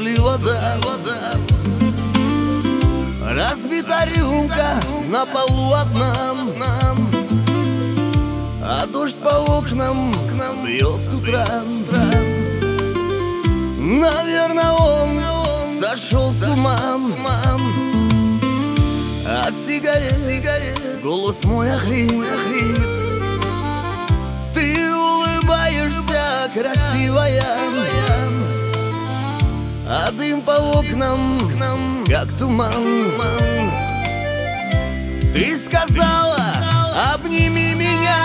ли вода. Разбита рюмка на полу одна, а дождь по окнам к нам бьет с утра. Наверное, он сошел с ума от сигарет, голос мой охрип. Ты улыбаешься, красивая, а дым по окнам, как туман. Ты сказала: обними меня.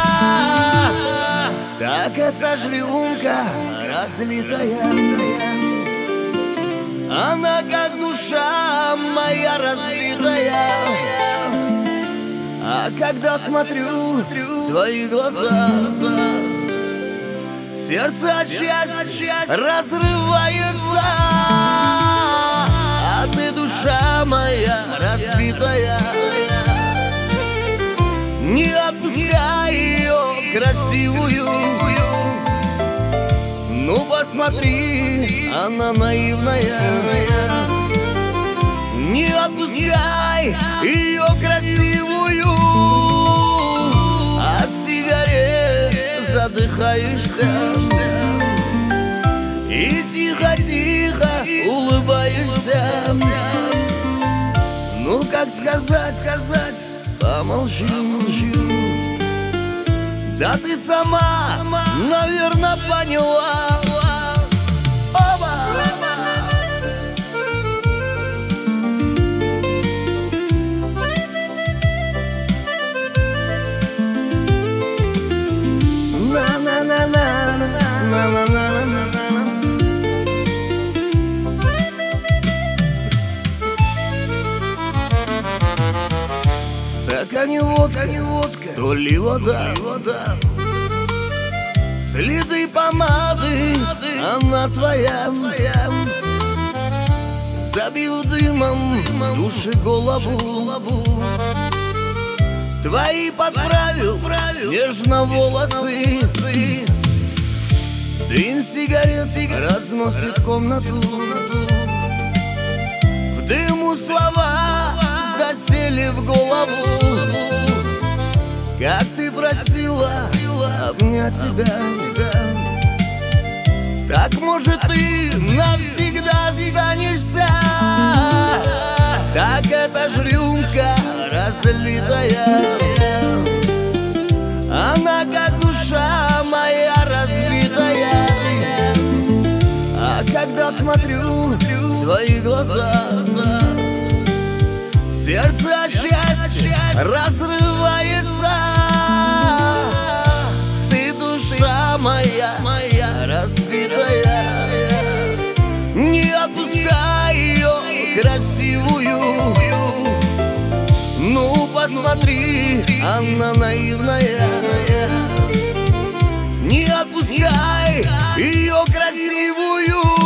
Так это ж рюмка разлитая, она как душа моя разбитая. А когда смотрю в твои глаза, сердце от счастья разрывается. А ты, душа моя разбитая, не отпускай ее красивую. Ну посмотри, она наивная, не отпускай ее красивую. От сигарет задыхаешься и тихо-тихо улыбаешься. Ну как сказать, помолчи. Да ты сама, наверное, поняла. Оба! В стакане водка, то ли вода. Следы помады, она твоя. Забил дымом души голову, твои подправил нежно волосы. Дым сигарет разносит комнату, в дыму слова засели в голову. Как ты просила обнять тебя, так может ты навсегда останешься. Так это ж рюмка разлитая, она как душа моя разбитая. А когда смотрю в твои глаза, сердце от счастья разрывается. Ты, душа моя разбитая, не отпускай ее красивую. Ну посмотри, она наивная, не отпускай ее красивую.